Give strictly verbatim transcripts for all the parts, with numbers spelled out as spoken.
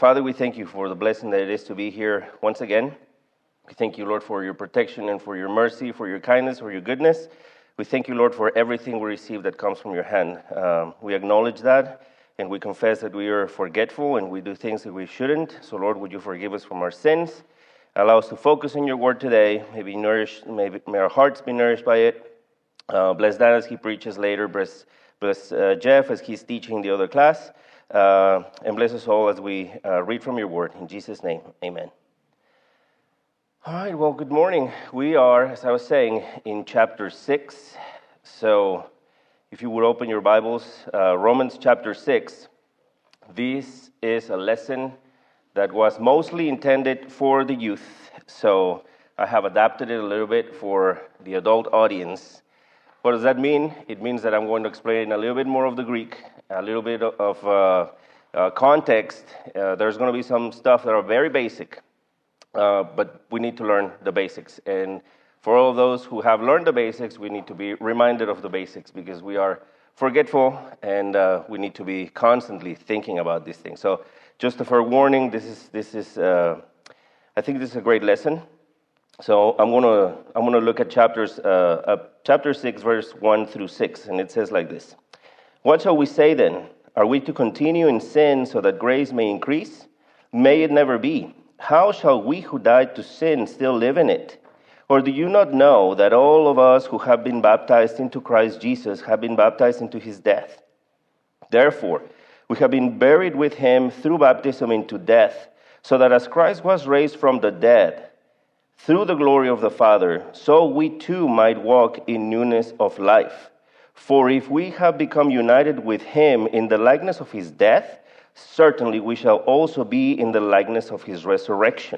Father, we thank you for the blessing that it is to be here once again. We thank you, Lord, for your protection and for your mercy, for your kindness, for your goodness. We thank you, Lord, for everything we receive that comes from your hand. Um, we acknowledge that, and we confess that we are forgetful and we do things that we shouldn't. So, Lord, would you forgive us from our sins? Allow us to focus on your word today. May, be nourished, may, be, may our hearts be nourished by it. Uh, bless Dan as he preaches later. Bless, bless uh, Jeff as he's teaching the other class. Uh, and bless us all as we uh, read from your word. In Jesus' name, amen. All right, well, good morning. We are, as I was saying, in chapter six. So if you would open your Bibles, uh, Romans chapter six. This is a lesson that was mostly intended for the youth. So I have adapted it a little bit for the adult audience. What does that mean? It means that I'm going to explain a little bit more of the Greek, a little bit of uh, uh, context. Uh, there's going to be some stuff that are very basic, uh, but we need to learn the basics. And for all of those who have learned the basics, we need to be reminded of the basics because we are forgetful and uh, we need to be constantly thinking about these things. So just a fair warning, this is, this is uh, I think this is a great lesson. So I'm going to I'm going to look at chapters uh, uh, chapter six, verse one through six, and it says like this. What shall we say then? Are we to continue in sin so that grace may increase? May it never be. How shall we who died to sin still live in it? Or do you not know that all of us who have been baptized into Christ Jesus have been baptized into his death? Therefore, we have been buried with him through baptism into death, so that as Christ was raised from the dead through the glory of the Father, so we too might walk in newness of life. For if we have become united with him in the likeness of his death, certainly we shall also be in the likeness of his resurrection.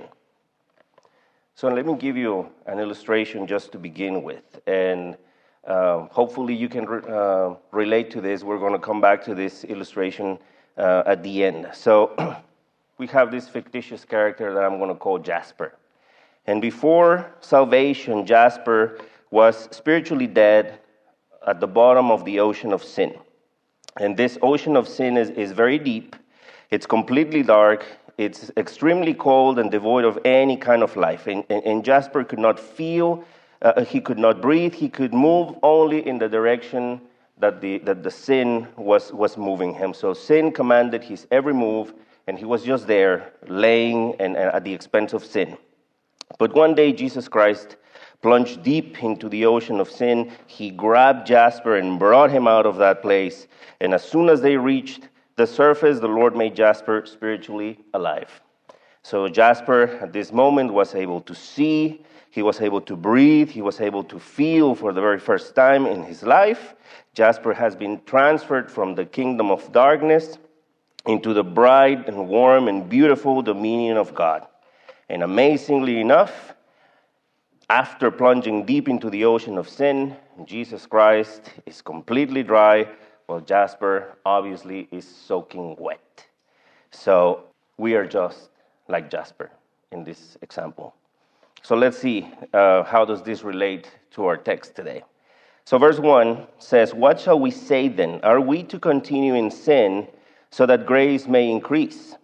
So let me give you an illustration just to begin with. And uh, hopefully you can re- uh, relate to this. We're going to come back to this illustration uh, at the end. So we have this fictitious character that I'm going to call Jasper. And before salvation, Jasper was spiritually dead at the bottom of the ocean of sin. And this ocean of sin is, is very deep. It's completely dark. It's extremely cold and devoid of any kind of life. And, and, and Jasper could not feel, uh, he could not breathe, he could move only in the direction that the, that the sin was, was moving him. So sin commanded his every move, and he was just there, laying and, and at the expense of sin. But one day, Jesus Christ plunged deep into the ocean of sin. He grabbed Jasper and brought him out of that place. And as soon as they reached the surface, the Lord made Jasper spiritually alive. So Jasper, at this moment, was able to see. He was able to breathe. He was able to feel for the very first time in his life. Jasper has been transferred from the kingdom of darkness into the bright and warm and beautiful dominion of God. And amazingly enough, after plunging deep into the ocean of sin, Jesus Christ is completely dry, while Jasper obviously is soaking wet. So we are just like Jasper in this example. So let's see uh, how does this relate to our text today. So verse one says, what shall we say then? Are we to continue in sin so that grace may increase?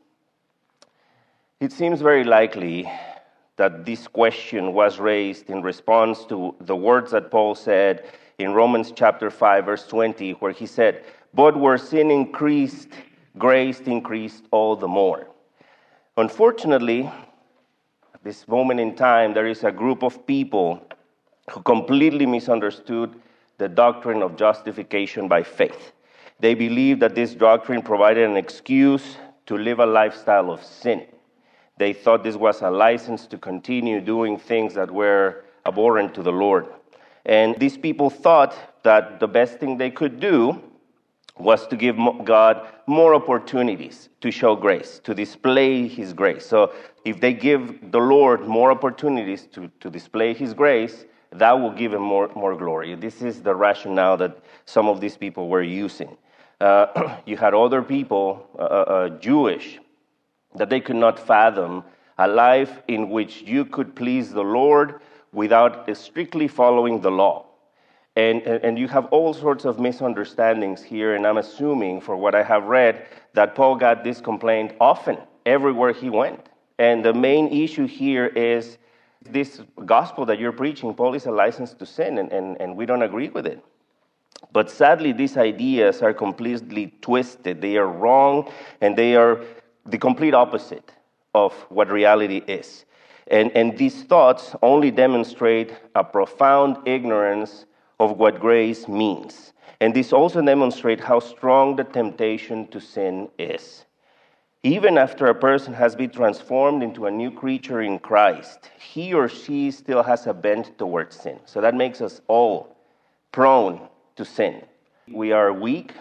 It seems very likely that this question was raised in response to the words that Paul said in Romans chapter five, verse twenty, where he said, but where sin increased, grace increased all the more. Unfortunately, at this moment in time, there is a group of people who completely misunderstood the doctrine of justification by faith. They believed that this doctrine provided an excuse to live a lifestyle of sin. They thought this was a license to continue doing things that were abhorrent to the Lord. And these people thought that the best thing they could do was to give God more opportunities to show grace, to display his grace. So if they give the Lord more opportunities to, to display his grace, that will give him more, more glory. This is the rationale that some of these people were using. Uh, you had other people, uh, uh, Jewish, that they could not fathom a life in which you could please the Lord without strictly following the law. And, and, and you have all sorts of misunderstandings here, and I'm assuming, for what I have read, that Paul got this complaint often everywhere he went. And the main issue here is this gospel that you're preaching, Paul, is a license to sin, and, and, and we don't agree with it. But sadly, these ideas are completely twisted. They are wrong, and they are the complete opposite of what reality is. And, and these thoughts only demonstrate a profound ignorance of what grace means. And this also demonstrates how strong the temptation to sin is. Even after a person has been transformed into a new creature in Christ, he or she still has a bent towards sin. So that makes us all prone to sin. We are weak,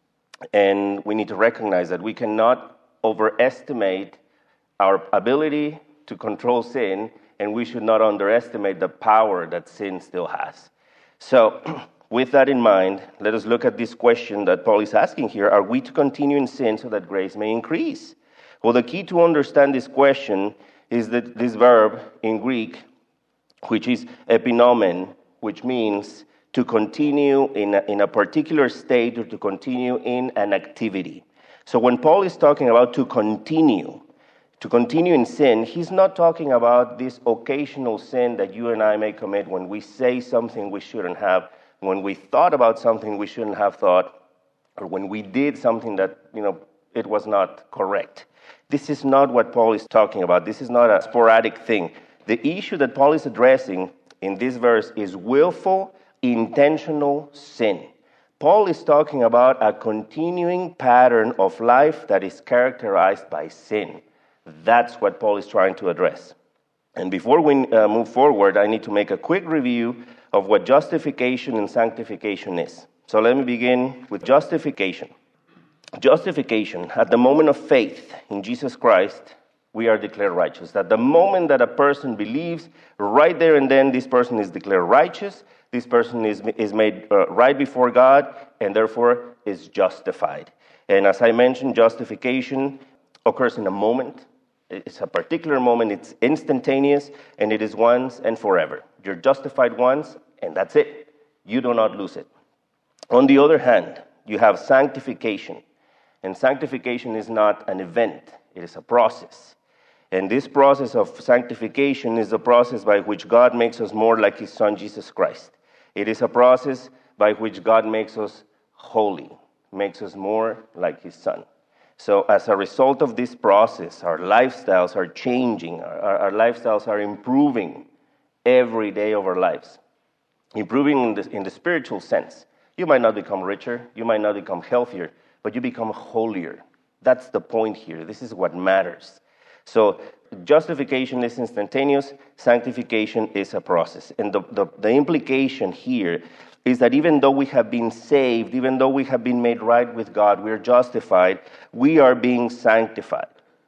and we need to recognize that we cannot overestimate our ability to control sin, and we should not underestimate the power that sin still has. So, with that in mind, let us look at this question that Paul is asking here. Are we to continue in sin so that grace may increase? Well, the key to understand this question is that this verb in Greek, which is epinomen, which means to continue in a, in a particular state or to continue in an activity. So when Paul is talking about to continue, to continue in sin, he's not talking about this occasional sin that you and I may commit when we say something we shouldn't have, when we thought about something we shouldn't have thought, or when we did something that, you know, it was not correct. This is not what Paul is talking about. This is not a sporadic thing. The issue that Paul is addressing in this verse is willful, intentional sin. Paul is talking about a continuing pattern of life that is characterized by sin. That's what Paul is trying to address. And before we uh, move forward, I need to make a quick review of what justification and sanctification is. So let me begin with justification. Justification, at the moment of faith in Jesus Christ, we are declared righteous. At the moment that a person believes, right there and then, this person is declared righteous, this person is, is made uh, right before God, and therefore is justified. And as I mentioned, justification occurs in a moment. It's a particular moment, it's instantaneous, and it is once and forever. You're justified once, and that's it. You do not lose it. On the other hand, you have sanctification. And sanctification is not an event, it is a process. And this process of sanctification is the process by which God makes us more like His Son, Jesus Christ. It is a process by which God makes us holy, makes us more like His Son. So as a result of this process, our lifestyles are changing, our, our lifestyles are improving every day of our lives. Improving in the, in the spiritual sense. You might not become richer, you might not become healthier, but you become holier. That's the point here. This is what matters. So justification is instantaneous, sanctification is a process. And the, the, the implication here is that even though we have been saved, even though we have been made right with God, we are justified, we are being sanctified.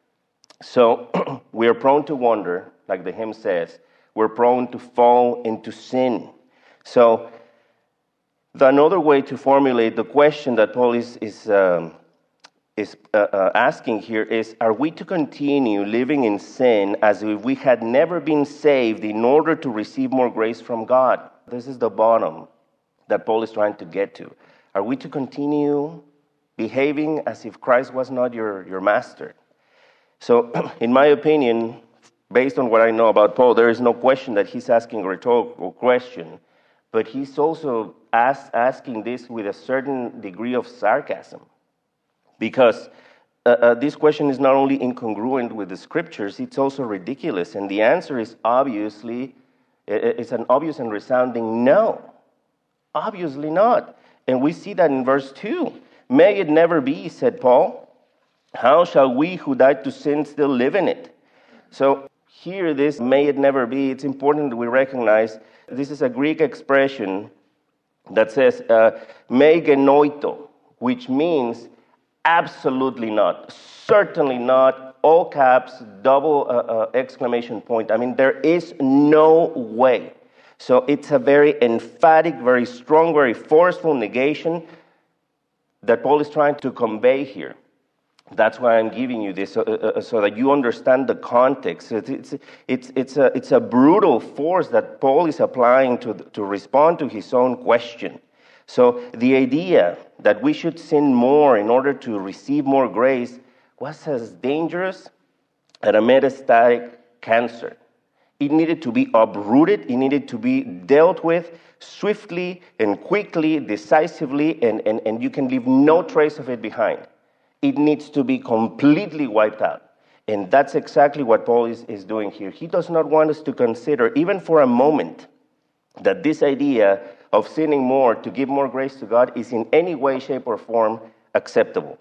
So we are prone to wander, like the hymn says, we're prone to fall into sin. So the another way to formulate the question that Paul is, is, um, is uh, uh, asking here is, are we to continue living in sin as if we had never been saved in order to receive more grace from God? This is the bottom that Paul is trying to get to. Are we to continue behaving as if Christ was not your, your master? So, in my opinion, based on what I know about Paul, there is no question that he's asking a rhetorical question, but he's also ask, asking this with a certain degree of sarcasm, because uh, uh, this question is not only incongruent with the scriptures, it's also ridiculous, and the answer is obviously, it's an obvious and resounding no. Obviously not. And we see that in verse two. May it never be, said Paul. How shall we who died to sin still live in it? So here, this may it never be, it's important that we recognize this is a Greek expression that says uh, me genoito, which means absolutely not, certainly not, all caps, double uh, uh, exclamation point. I mean, there is no way. So it's a very emphatic, very strong, very forceful negation that Paul is trying to convey here. That's why I'm giving you this, so, uh, so that you understand the context. It's, it's, it's, it's, a, it's a brutal force that Paul is applying to, to respond to his own question. So the idea that we should sin more in order to receive more grace was as dangerous at a metastatic cancer. It needed to be uprooted. It needed to be dealt with swiftly and quickly, decisively, and, and, and you can leave no trace of it behind. It needs to be completely wiped out. And that's exactly what Paul is, is doing here. He does not want us to consider, even for a moment, that this idea of sinning more to give more grace to God is in any way, shape, or form acceptable.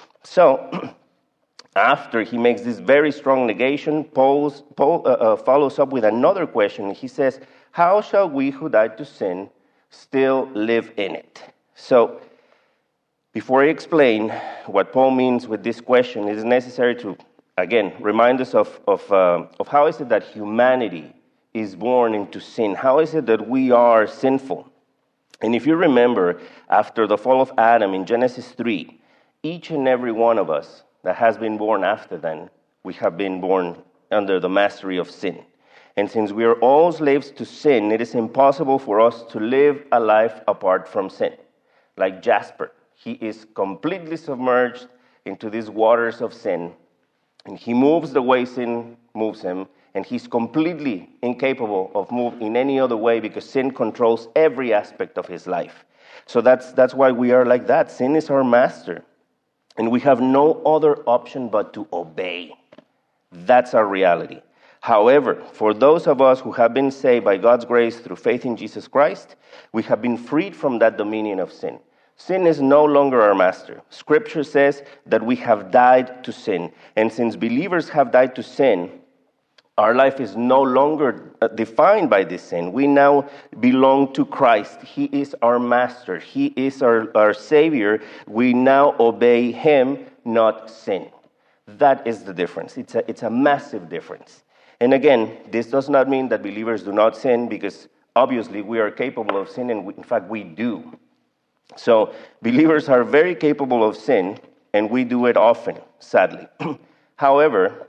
So, after he makes this very strong negation, Paul's, Paul uh, uh, follows up with another question. He says, how shall we who died to sin still live in it? So, before I explain what Paul means with this question, it is necessary to, again, remind us of, of, uh, of how is it that humanity is born into sin? How is it that we are sinful? And if you remember, after the fall of Adam in Genesis three, each and every one of us that has been born after then, we have been born under the mastery of sin. And since we are all slaves to sin, it is impossible for us to live a life apart from sin. Like Jasper, he is completely submerged into these waters of sin, and he moves the way sin moves him, and he's completely incapable of moving in any other way because sin controls every aspect of his life. So that's that's why we are like that. Sin is our master. And we have no other option but to obey. That's our reality. However, for those of us who have been saved by God's grace through faith in Jesus Christ, we have been freed from that dominion of sin. Sin is no longer our master. Scripture says that we have died to sin. And since believers have died to sin, our life is no longer defined by this sin. We now belong to Christ. He is our master. He is our, our Savior. We now obey Him, not sin. That is the difference. It's a, it's a massive difference. And again, this does not mean that believers do not sin, because obviously we are capable of sin, and we, in fact we do. So believers are very capable of sin, and we do it often, sadly. However,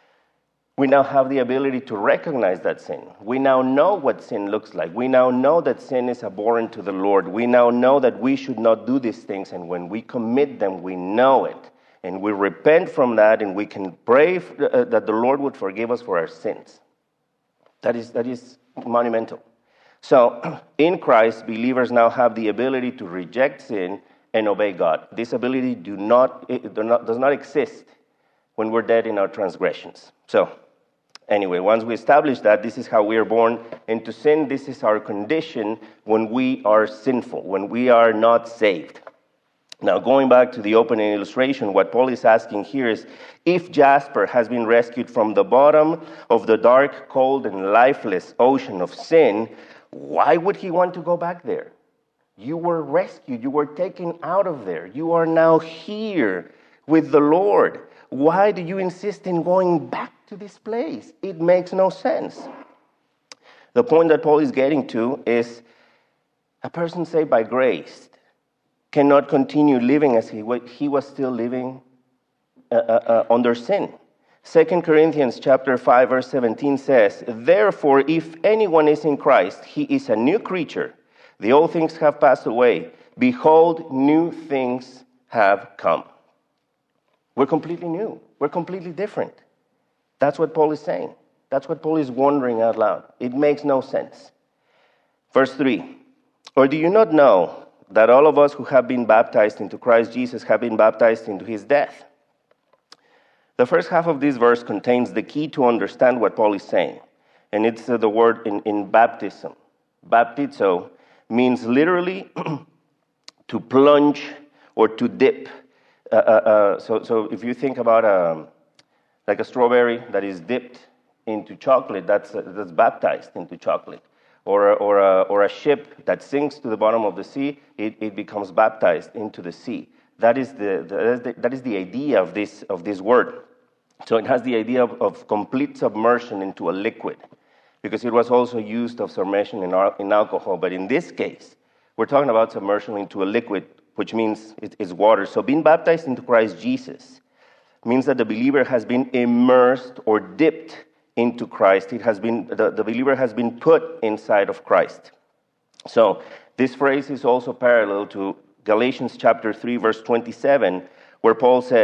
we now have the ability to recognize that sin. We now know what sin looks like. We now know that sin is abhorrent to the Lord. We now know that we should not do these things, and when we commit them, we know it. And we repent from that, and we can pray uh, that the Lord would forgive us for our sins. That is, that is monumental. So, in Christ, believers now have the ability to reject sin and obey God. This ability do not, it do not, does not exist when we're dead in our transgressions. So, anyway, once we establish that, this is how we are born into sin. This is our condition when we are sinful, when we are not saved. Now, going back to the opening illustration, what Paul is asking here is, if Jasper has been rescued from the bottom of the dark, cold, and lifeless ocean of sin, why would he want to go back there? You were rescued. You were taken out of there. You are now here with the Lord. Why do you insist in going back to this place? It makes no sense. The point that Paul is getting to is a person saved by grace cannot continue living as he, he was still living uh, uh, uh, under sin. Second Corinthians chapter five, verse seventeen says, therefore, if anyone is in Christ, he is a new creature. The old things have passed away. Behold, new things have come. We're completely new. We're completely different. That's what Paul is saying. That's what Paul is wondering out loud. It makes no sense. Verse three, or do you not know that all of us who have been baptized into Christ Jesus have been baptized into his death? The first half of this verse contains the key to understand what Paul is saying, and it's uh, the word in, in baptism. Baptizo means literally to plunge or to dip. Uh, uh, uh, so, so if you think about um, like a strawberry that is dipped into chocolate, that's uh, that's baptized into chocolate. Or, or, a, or a ship that sinks to the bottom of the sea, it, it becomes baptized into the sea. That is the, the, that is the idea of this, of this word. So it has the idea of, of complete submersion into a liquid, because it was also used of submersion in, in alcohol. But in this case, we're talking about submersion into a liquid, which means it is water. So being baptized into Christ Jesus means that the believer has been immersed or dipped into Christ. It has been the, the believer has been put inside of Christ. So this phrase is also parallel to Galatians chapter three, verse twenty-seven, where Paul said,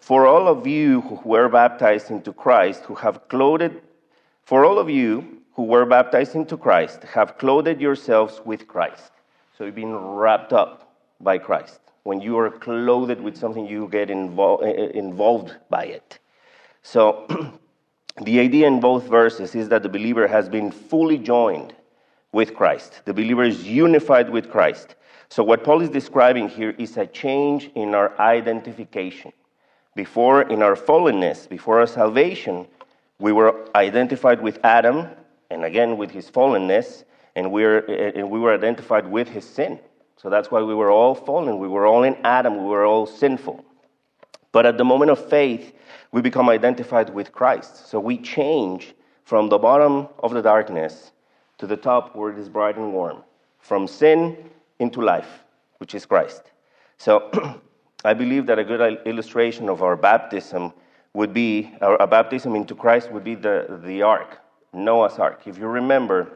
For all of you who were baptized into Christ, who have clothed, for all of you who were baptized into Christ, have clothed yourselves with Christ. So you've been wrapped up by Christ. When you are clothed with something, you get involved involved by it. So the idea in both verses is that the believer has been fully joined with Christ. The believer is unified with Christ. So what Paul is describing here is a change in our identification. Before, in our fallenness, before our salvation, we were identified with Adam, and again with his fallenness, and we were, and we were identified with his sin. So that's why we were all fallen. We were all in Adam. We were all sinful. But at the moment of faith, we become identified with Christ. So we change from the bottom of the darkness to the top where it is bright and warm. From sin into life, which is Christ. So I believe that a good illustration of our baptism would be, our, our baptism into Christ would be the, the ark, Noah's ark. If you remember,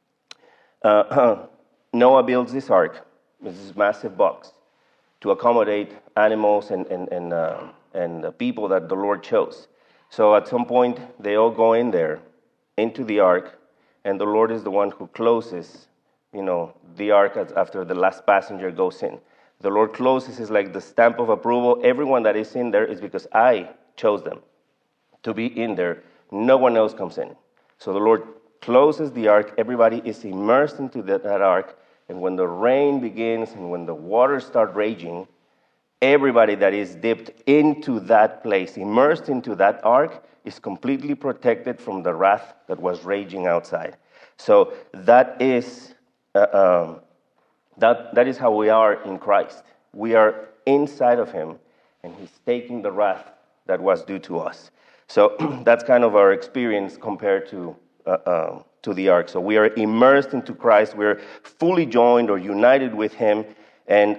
uh, Noah builds this ark, this massive box, to accommodate animals and, and, and, uh, and the people that the Lord chose. So at some point, they all go in there, into the ark, and the Lord is the one who closes, you know, the ark after the last passenger goes in. The Lord closes is like the stamp of approval. Everyone that is in there is because I chose them to be in there. No one else comes in. So the Lord closes the ark. Everybody is immersed into that, that ark. And when the rain begins and when the waters start raging, everybody that is dipped into that place, immersed into that ark, is completely protected from the wrath that was raging outside. So that is uh, um, that that is how we are in Christ. We are inside of him, and he's taking the wrath that was due to us. So that's kind of our experience compared to uh, uh, to the ark. So we are immersed into Christ. We're fully joined or united with him. And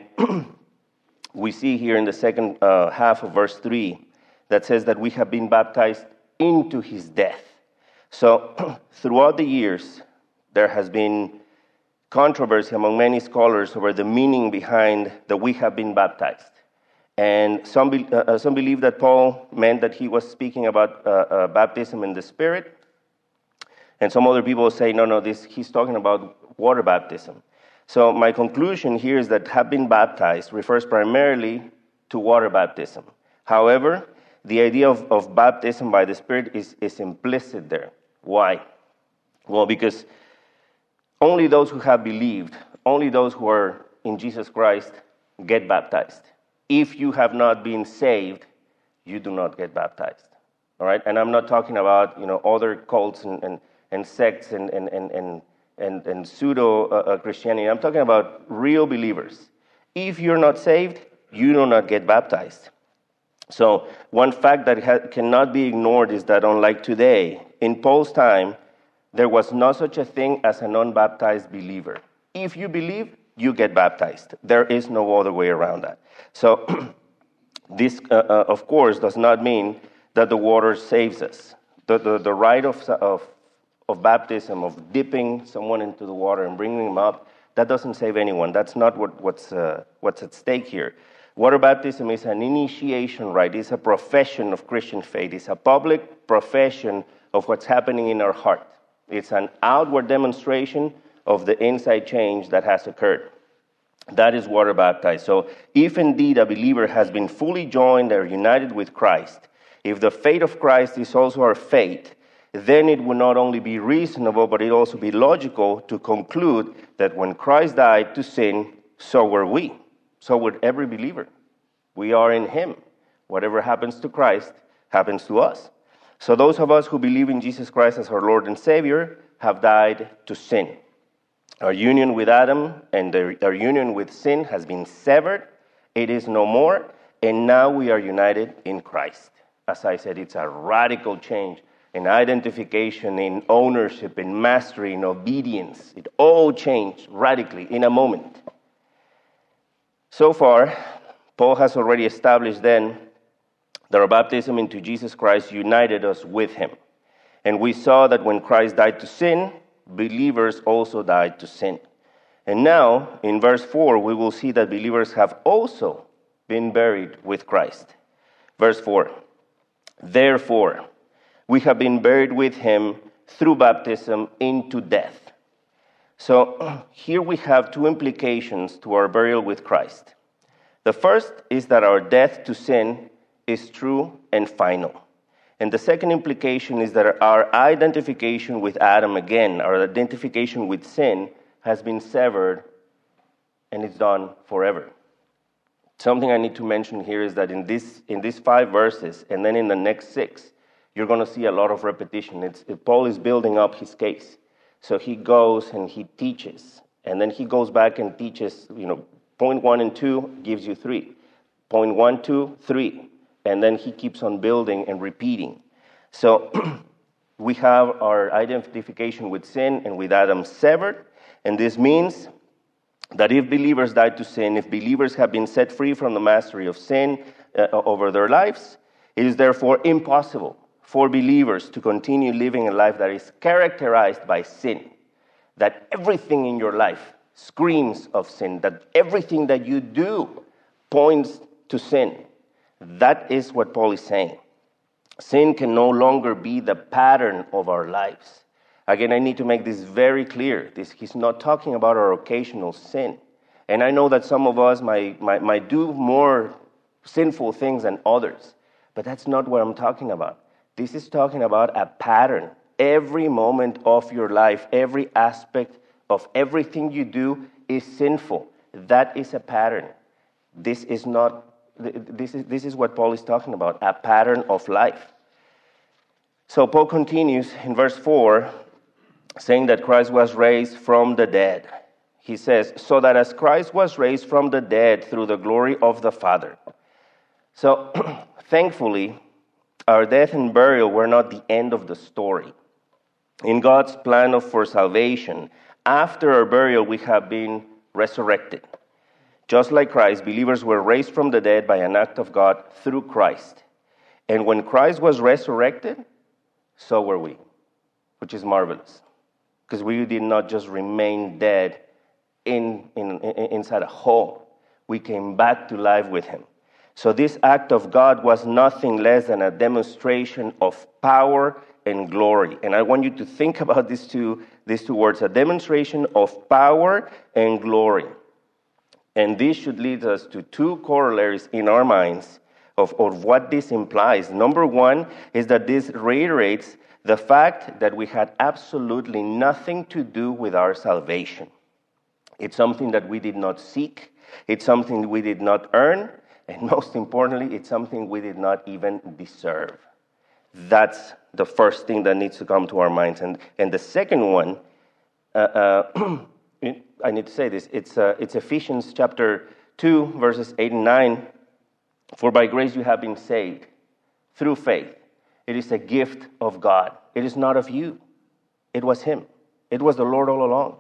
we see here in the second uh, half of verse three that says that we have been baptized into his death. So throughout the years, there has been controversy among many scholars over the meaning behind that we have been baptized. And some be, uh, some believe that Paul meant that he was speaking about uh, uh, baptism in the Spirit. And some other people say, no, no, this he's talking about water baptism. So my conclusion here is that have been baptized refers primarily to water baptism. However, the idea of, of baptism by the Spirit is, is implicit there. Why? Well, because only those who have believed, only those who are in Jesus Christ get baptized. If you have not been saved, you do not get baptized. All right? And I'm not talking about, you know, other cults and, and, and sects and, and, and, and, and, and pseudo-Christianity. Uh, I'm talking about real believers. If you're not saved, you do not get baptized. So one fact that ha- cannot be ignored is that unlike today, in Paul's time, there was no such a thing as an unbaptized believer. If you believe, you get baptized. There is no other way around that. So this, uh, uh, of course, does not mean that the water saves us. The, the, the rite of, of, of baptism, of dipping someone into the water and bringing them up, that doesn't save anyone. That's not what, what's, uh, what's at stake here. Water baptism is an initiation rite. It's a profession of Christian faith. It's a public profession of what's happening in our heart. It's an outward demonstration of the inside change that has occurred. That is water baptized. So if indeed a believer has been fully joined or united with Christ, if the faith of Christ is also our faith, then it would not only be reasonable, but it also be logical to conclude that when Christ died to sin, so were we. So would every believer. We are in him. Whatever happens to Christ happens to us. So those of us who believe in Jesus Christ as our Lord and Savior have died to sin. Our union with Adam and the, our union with sin has been severed. It is no more. And now we are united in Christ. As I said, it's a radical change in identification, in ownership, in mastery, in obedience. It all changed radically in a moment. So far, Paul has already established then that our baptism into Jesus Christ united us with him. And we saw that when Christ died to sin, believers also died to sin. And now, in verse four, we will see that believers have also been buried with Christ. Verse four, therefore, we have been buried with him through baptism into death. So here we have two implications to our burial with Christ. The first is that our death to sin is true and final. And the second implication is that our identification with Adam again, our identification with sin, has been severed and it's done forever. Something I need to mention here is that in this in these five verses, and then in the next six, you're going to see a lot of repetition. It's, Paul is building up his case. So he goes and he teaches, and then he goes back and teaches, you know, point one and two gives you three. Point one, two, three. And then he keeps on building and repeating. So we have our identification with sin and with Adam severed, and this means that if believers died to sin, if believers have been set free from the mastery of sin uh, over their lives, it is therefore impossible for believers to continue living a life that is characterized by sin, that everything in your life screams of sin, that everything that you do points to sin. That is what Paul is saying. Sin can no longer be the pattern of our lives. Again, I need to make this very clear. This, he's not talking about our occasional sin. And I know that some of us might, might, might do more sinful things than others, but that's not what I'm talking about. This is talking about a pattern. Every moment of your life, every aspect of everything you do is sinful. That is a pattern. This is not, this is, this is what Paul is talking about, a pattern of life. So Paul continues in verse four, saying that Christ was raised from the dead. He says, so that as Christ was raised from the dead through the glory of the Father. So, thankfully, our death and burial were not the end of the story. In God's plan of for salvation, after our burial, we have been resurrected. Just like Christ, believers were raised from the dead by an act of God through Christ. And when Christ was resurrected, so were we, which is marvelous. Because we did not just remain dead in, in, in inside a hole. We came back to life with him. So this act of God was nothing less than a demonstration of power and glory. And I want you to think about these two, these two words, a demonstration of power and glory. And this should lead us to two corollaries in our minds of, of what this implies. Number one is that this reiterates the fact that we had absolutely nothing to do with our salvation. It's something that we did not seek. It's something we did not earn. And most importantly, it's something we did not even deserve. That's the first thing that needs to come to our minds. And, and the second one, uh, uh, I need to say this, it's, uh, it's Ephesians chapter two, verses eight and nine. For by grace you have been saved through faith. It is a gift of God. It is not of you. It was him. It was the Lord all along.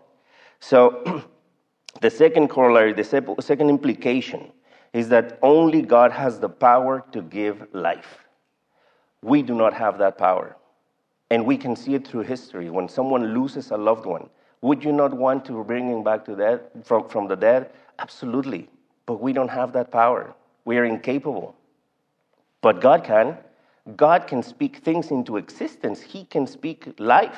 So the second corollary, the second implication is that only God has the power to give life. We do not have that power. And we can see it through history. When someone loses a loved one, would you not want to bring him back to death, from, from the dead? Absolutely. But we don't have that power. We are incapable. But God can. God can speak things into existence. He can speak life.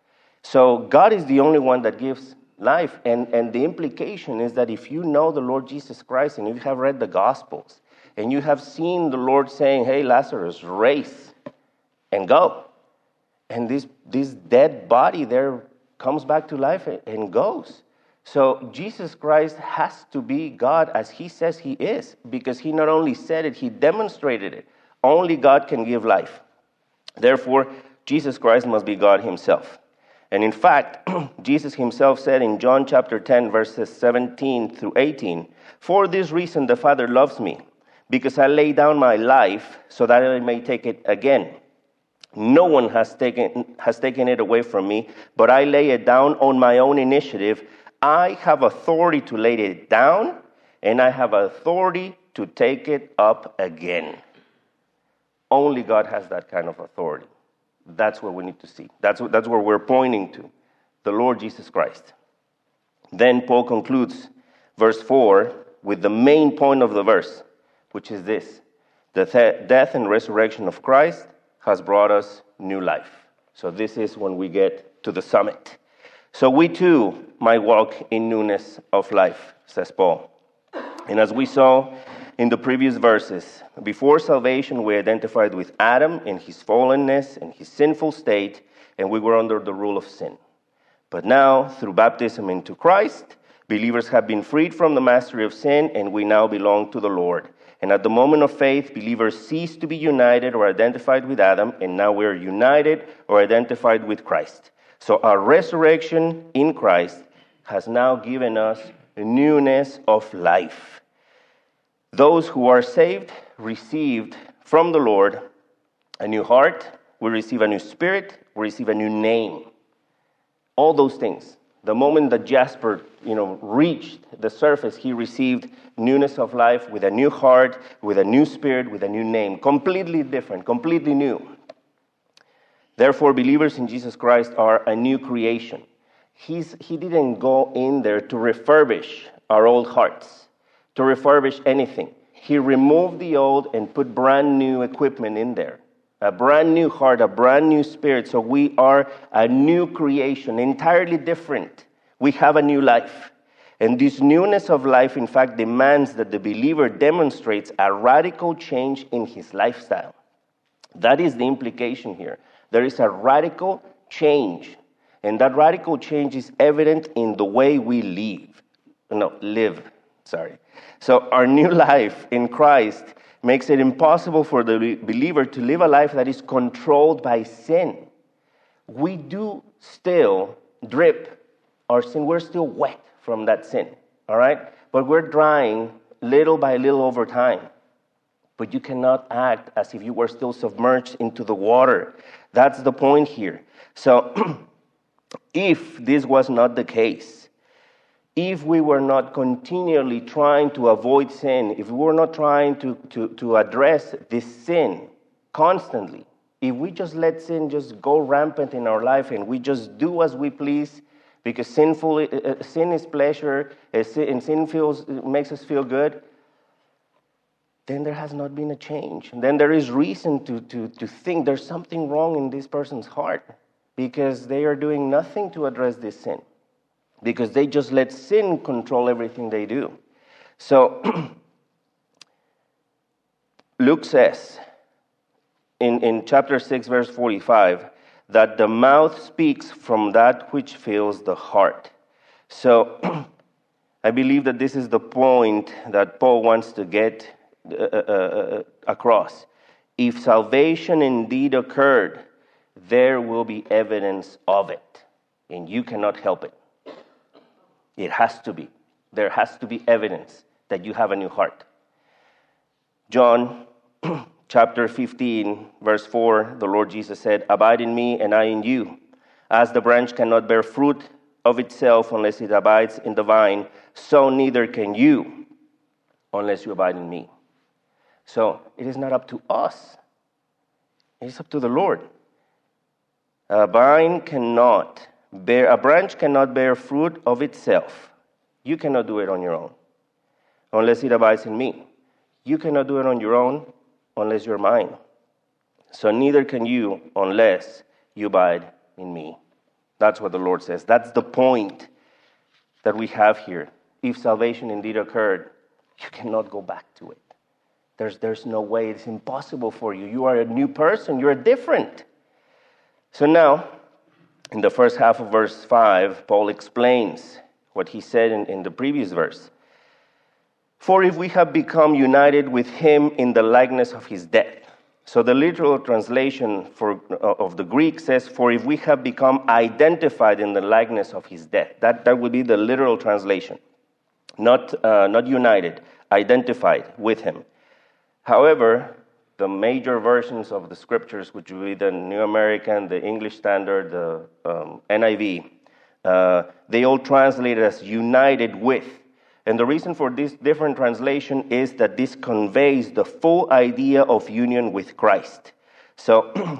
So God is the only one that gives life. And, and the implication is that if you know the Lord Jesus Christ and you have read the Gospels and you have seen the Lord saying, hey, Lazarus, raise and go. And this, this dead body there comes back to life and goes. So Jesus Christ has to be God as he says he is, because he not only said it, he demonstrated it. Only God can give life. Therefore, Jesus Christ must be God himself. And in fact, Jesus himself said in John chapter ten, verses seventeen through eighteen, for this reason the Father loves me, because I lay down my life so that I may take it again. No one has taken, has taken it away from me, but I lay it down on my own initiative. I have authority to lay it down, and I have authority to take it up again. Only God has that kind of authority. That's what we need to see. That's what, that's where we're pointing to, the Lord Jesus Christ. Then Paul concludes verse four with the main point of the verse, which is this, The th- death and resurrection of Christ has brought us new life. So this is when we get to the summit. So we too might walk in newness of life, says Paul. And as we saw in the previous verses, before salvation we identified with Adam in his fallenness and his sinful state, and we were under the rule of sin. But now, through baptism into Christ, believers have been freed from the mastery of sin, and we now belong to the Lord. And at the moment of faith, believers cease to be united or identified with Adam, and now we're united or identified with Christ. So our resurrection in Christ has now given us a newness of life. Those who are saved received from the Lord a new heart, we receive a new spirit, we receive a new name. All those things. The moment that Jasper, you know, reached the surface, he received newness of life with a new heart, with a new spirit, with a new name. Completely different, completely new. Therefore, believers in Jesus Christ are a new creation. He's, he didn't go in there to refurbish our old hearts, to refurbish anything. He removed the old and put brand new equipment in there. A brand new heart, a brand new spirit. So we are a new creation, entirely different. We have a new life. And this newness of life, in fact, demands that the believer demonstrates a radical change in his lifestyle. That is the implication here. There is a radical change. And that radical change is evident in the way we live. No, live, sorry. So our new life in Christ makes it impossible for the believer to live a life that is controlled by sin. We do still drip our sin. We're still wet from that sin, all right? But we're drying little by little over time. But you cannot act as if you were still submerged into the water. That's the point here. So if this was not the case, if we were not continually trying to avoid sin, if we were not trying to, to, to address this sin constantly, if we just let sin just go rampant in our life and we just do as we please, because sinful uh, sin is pleasure uh, sin, and sin feels makes us feel good, then there has not been a change. And then there is reason to, to, to think there's something wrong in this person's heart because they are doing nothing to address this sin. Because they just let sin control everything they do. So, Luke says in, in chapter six, verse forty-five, that the mouth speaks from that which fills the heart. So, I believe that this is the point that Paul wants to get uh, uh, across. If salvation indeed occurred, there will be evidence of it, and you cannot help it. It has to be. There has to be evidence that you have a new heart. John chapter fifteen, verse four, the Lord Jesus said, "Abide in me and I in you. As the branch cannot bear fruit of itself unless it abides in the vine, so neither can you unless you abide in me." So it is not up to us. It is up to the Lord. A vine cannot Bear, a branch cannot bear fruit of itself. You cannot do it on your own, unless it abides in me. You cannot do it on your own, unless you're mine. So neither can you, unless you abide in me. That's what the Lord says. That's the point that we have here. If salvation indeed occurred, you cannot go back to it. There's, there's no way. It's impossible for you. You are a new person. You're different. So now, in the first half of verse five, Paul explains what he said in, in the previous verse. For if we have become united with him in the likeness of his death. So the literal translation for, uh, of the Greek says, for if we have become identified in the likeness of his death. That, that would be the literal translation. Not, uh, not united, identified with him. However, the major versions of the scriptures, which would be the New American, the English Standard, the um, N I V, uh, they all translate as united with. And the reason for this different translation is that this conveys the full idea of union with Christ. So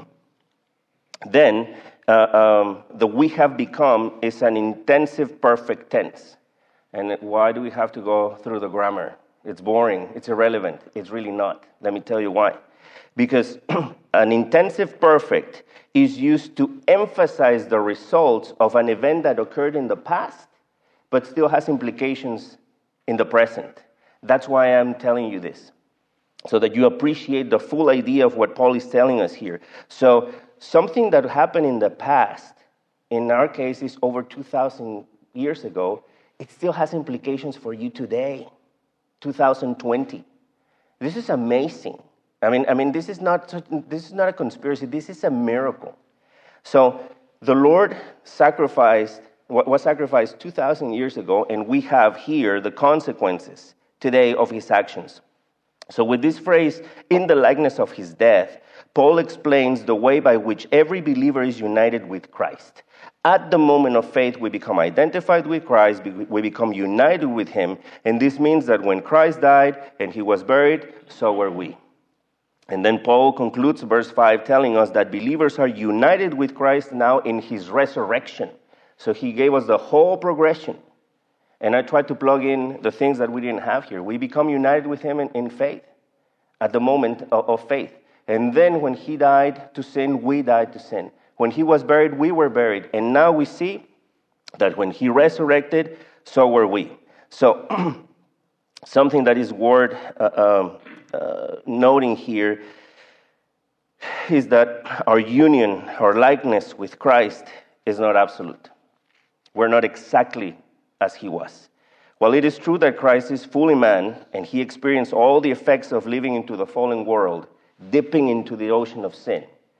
then, uh, um, the we have become is an intensive perfect tense. And why do we have to go through the grammar? it's boring, it's irrelevant. It's really not. Let me tell you why. Because an intensive perfect is used to emphasize the results of an event that occurred in the past, but still has implications in the present. That's why I'm telling you this, so that you appreciate the full idea of what Paul is telling us here. So something that happened in the past, in our case, is over two thousand years ago, it still has implications for you today, two thousand twenty. This is amazing. I mean, I mean, this is not this is not a conspiracy. This is a miracle. So the Lord sacrificed was sacrificed two thousand years ago, and we have here the consequences today of his actions. So with this phrase, in the likeness of his death, Paul explains the way by which every believer is united with Christ. At the moment of faith, we become identified with Christ, we become united with him, and this means that when Christ died and he was buried, so were we. And then Paul concludes verse five telling us that believers are united with Christ now in his resurrection. So he gave us the whole progression. And I tried to plug in the things that we didn't have here. We become united with him in, in faith, at the moment of, of faith. And then when he died to sin, we died to sin. When he was buried, we were buried. And now we see that when he resurrected, so were we. So something that is worth uh, um, uh, noting here is that our union, our likeness with Christ is not absolute. We're not exactly as he was. While it is true that Christ is fully man and he experienced all the effects of living into the fallen world, dipping into the ocean of sin,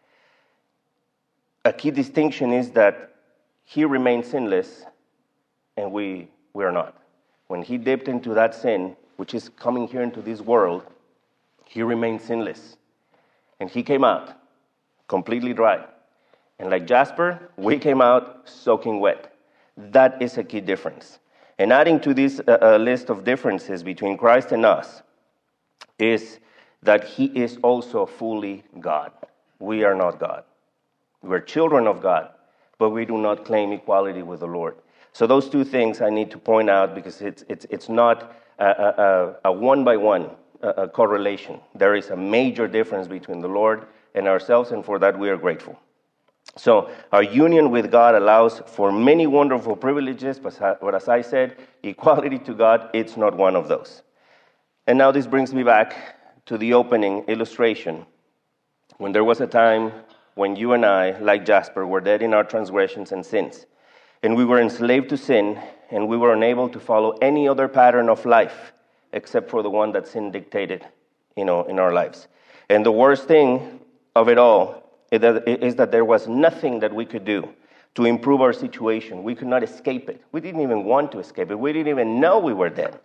a key distinction is that he remained sinless and we, we are not. When he dipped into that sin, which is coming here into this world, he remained sinless. And he came out completely dry. And like Jasper, we came out soaking wet. That is a key difference. And adding to this uh, uh, list of differences between Christ and us is that he is also fully God. We are not God. We're children of God, but we do not claim equality with the Lord. So those two things I need to point out because it's it's it's not a, a, a one-by-one uh, correlation. There is a major difference between the Lord and ourselves, and for that we are grateful. So our union with God allows for many wonderful privileges, but as I said, equality to God, it's not one of those. And now this brings me back to the opening illustration. When there was a time when you and I, like Jasper, were dead in our transgressions and sins, and we were enslaved to sin, and we were unable to follow any other pattern of life except for the one that sin dictated, you know, in our lives. And the worst thing of it all is that there was nothing that we could do to improve our situation. We could not escape it. We didn't even want to escape it. We didn't even know we were dead.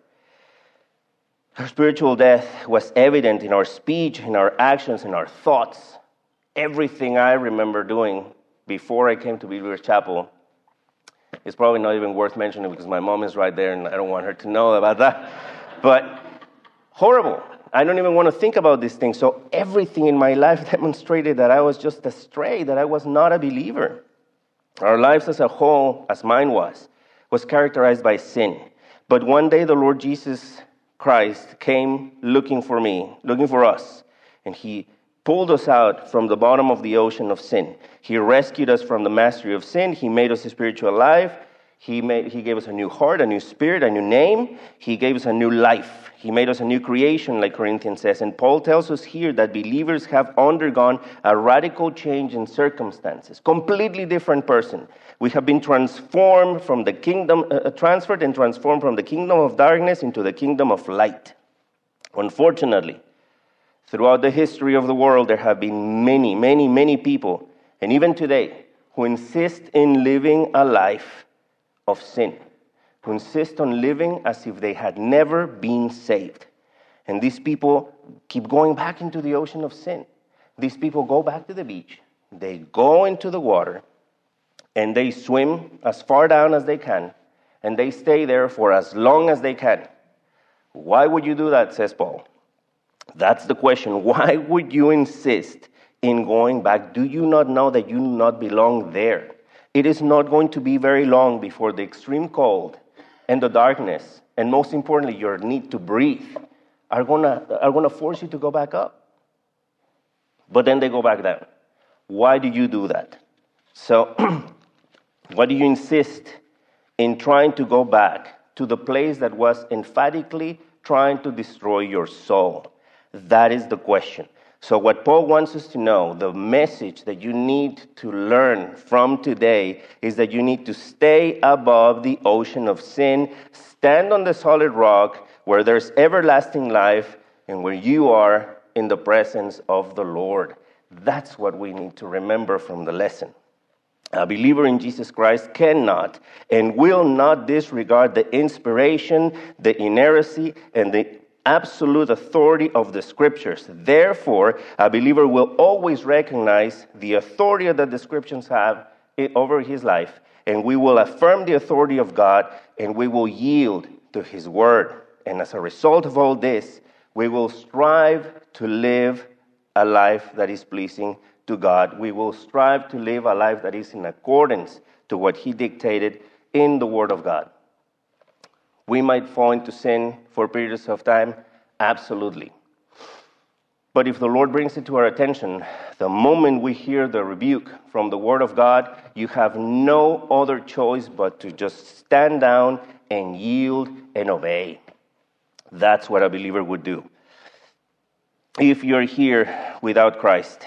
Our spiritual death was evident in our speech, in our actions, in our thoughts. Everything I remember doing before I came to Believers Chapel is probably not even worth mentioning because my mom is right there and I don't want her to know about that. But horrible. I don't even want to think about these things. So everything in my life demonstrated that I was just astray, that I was not a believer. Our lives as a whole, as mine was, was characterized by sin. But one day the Lord Jesus Christ came looking for me, looking for us, and he pulled us out from the bottom of the ocean of sin. He rescued us from the mastery of sin. He made us spiritual alive. He made, he gave us a new heart, a new spirit, a new name. He gave us a new life. He made us a new creation, like Corinthians says. And Paul tells us here that believers have undergone a radical change in circumstances. Completely different person. We have been transformed from the kingdom, uh, transferred and transformed from the kingdom of darkness into the kingdom of light. Unfortunately, throughout the history of the world, there have been many, many, many people, and even today, who insist in living a life of sin, who insist on living as if they had never been saved. And these people keep going back into the ocean of sin. These people go back to the beach, they go into the water, and they swim as far down as they can, and they stay there for as long as they can. Why would you do that, says Paul? That's the question. Why would you insist in going back? Do you not know that you do not belong there? It is not going to be very long before the extreme cold and the darkness, and most importantly, your need to breathe, are gonna are gonna force you to go back up. But then they go back down. Why do you do that? So why do you insist in trying to go back to the place that was emphatically trying to destroy your soul? That is the question. So what Paul wants us to know, the message that you need to learn from today is that you need to stay above the ocean of sin, stand on the solid rock where there's everlasting life and where you are in the presence of the Lord. That's what we need to remember from the lesson. A believer in Jesus Christ cannot and will not disregard the inspiration, the inerrancy, and the absolute authority of the Scriptures. Therefore, a believer will always recognize the authority that the Scriptures have over his life, and we will affirm the authority of God, and we will yield to His Word. And as a result of all this, we will strive to live a life that is pleasing to God. We will strive to live a life that is in accordance to what He dictated in the Word of God. We might fall into sin for periods of time, absolutely. But if the Lord brings it to our attention, the moment we hear the rebuke from the Word of God, you have no other choice but to just stand down and yield and obey. That's what a believer would do. If you're here without Christ,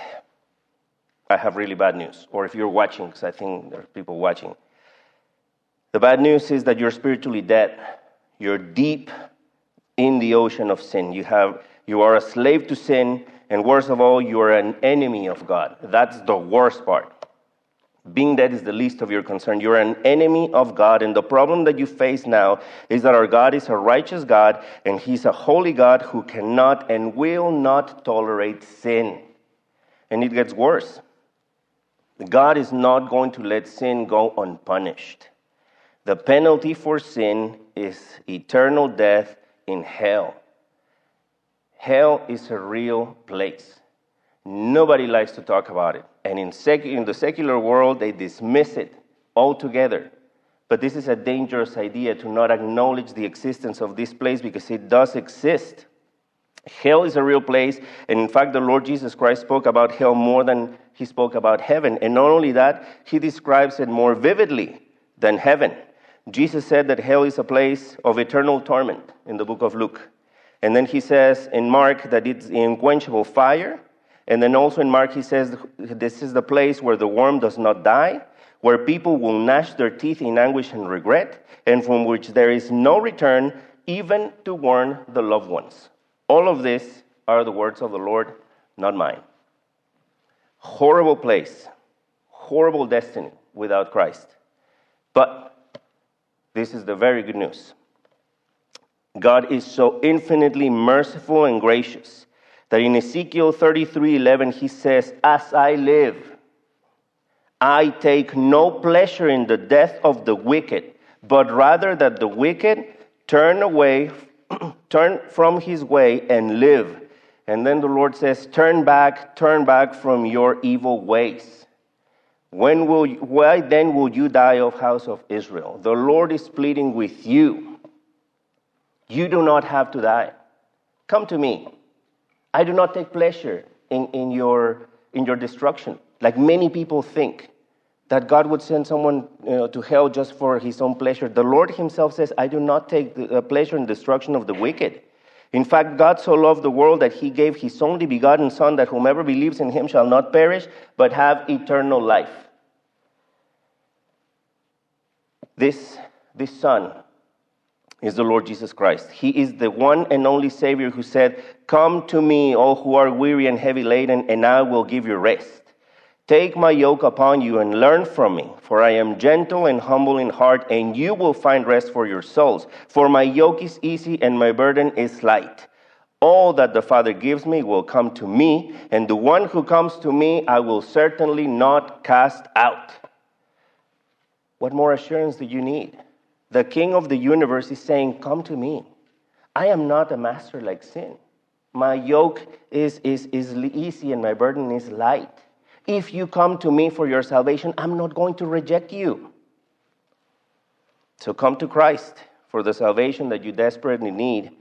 I have really bad news. Or if you're watching, because I think there are people watching. The bad news is that you're spiritually dead. You're deep in the ocean of sin. You have, you are a slave to sin, and worst of all, you are an enemy of God. That's the worst part. Being dead is the least of your concern. You're an enemy of God, and the problem that you face now is that our God is a righteous God, and He's a holy God who cannot and will not tolerate sin. And it gets worse. God is not going to let sin go unpunished. The penalty for sin is eternal death in hell. Hell is a real place. Nobody likes to talk about it. And in, sec- in the secular world, they dismiss it altogether. But this is a dangerous idea to not acknowledge the existence of this place because it does exist. Hell is a real place. And in fact, the Lord Jesus Christ spoke about hell more than He spoke about heaven. And not only that, He describes it more vividly than heaven. Jesus said that hell is a place of eternal torment in the book of Luke. And then He says in Mark that it's unquenchable fire. And then also in Mark, He says this is the place where the worm does not die, where people will gnash their teeth in anguish and regret, and from which there is no return, even to warn the loved ones. All of this are the words of the Lord, not mine. Horrible place, horrible destiny without Christ. But this is the very good news. God is so infinitely merciful and gracious that in Ezekiel thirty-three eleven He says, "As I live, I take no pleasure in the death of the wicked, but rather that the wicked turn away, turn from his way and live." And then the Lord says, "Turn back, turn back from your evil ways. When will you, why then will you die, O house of Israel?" The Lord is pleading with you. You do not have to die. Come to me. I do not take pleasure in, in, your, in your destruction. Like many people think that God would send someone you know, to hell just for His own pleasure. The Lord Himself says, "I do not take the, uh, pleasure in the destruction of the wicked." In fact, God so loved the world that He gave His only begotten Son, that whomever believes in Him shall not perish, but have eternal life. This, this Son is the Lord Jesus Christ. He is the one and only Savior who said, "Come to me, all who are weary and heavy laden, and I will give you rest. Take my yoke upon you and learn from me, for I am gentle and humble in heart, and you will find rest for your souls. For my yoke is easy and my burden is light. All that the Father gives me will come to me, and the one who comes to me I will certainly not cast out." What more assurance do you need? The King of the universe is saying, "Come to me. I am not a master like sin. My yoke is, is, is easy and my burden is light. If you come to me for your salvation, I'm not going to reject you." So come to Christ for the salvation that you desperately need.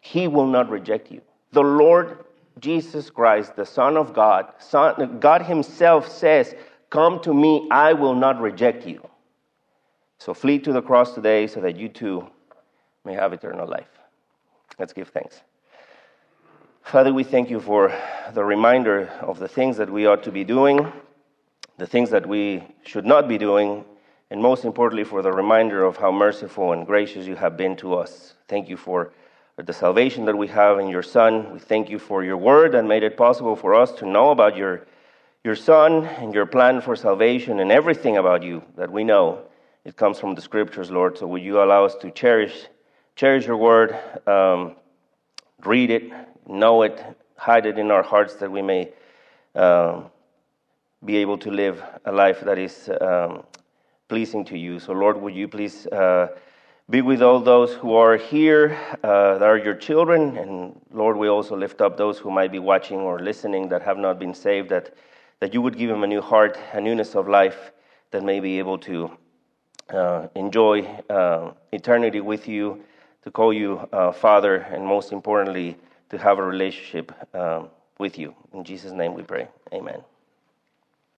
He will not reject you. The Lord Jesus Christ, the Son of God, Son, God himself says, come to me, I will not reject you. So flee to the cross today so that you too may have eternal life. Let's give thanks. Father, we thank you for the reminder of the things that we ought to be doing, the things that we should not be doing, and most importantly, for the reminder of how merciful and gracious you have been to us. Thank you for the salvation that we have in your Son. We thank you for your word that made it possible for us to know about your, your Son and your plan for salvation and everything about you that we know. It comes from the Scriptures, Lord. So would you allow us to cherish cherish your word, um, read it, know it, hide it in our hearts that we may um, be able to live a life that is um, pleasing to you. So, Lord, would you please uh, be with all those who are here, uh, that are your children, and Lord, we also lift up those who might be watching or listening that have not been saved, that, that you would give them a new heart, a newness of life, that may be able to uh, enjoy uh, eternity with you, to call you uh, Father, and most importantly, to have a relationship um, with you. In Jesus' name we pray. Amen.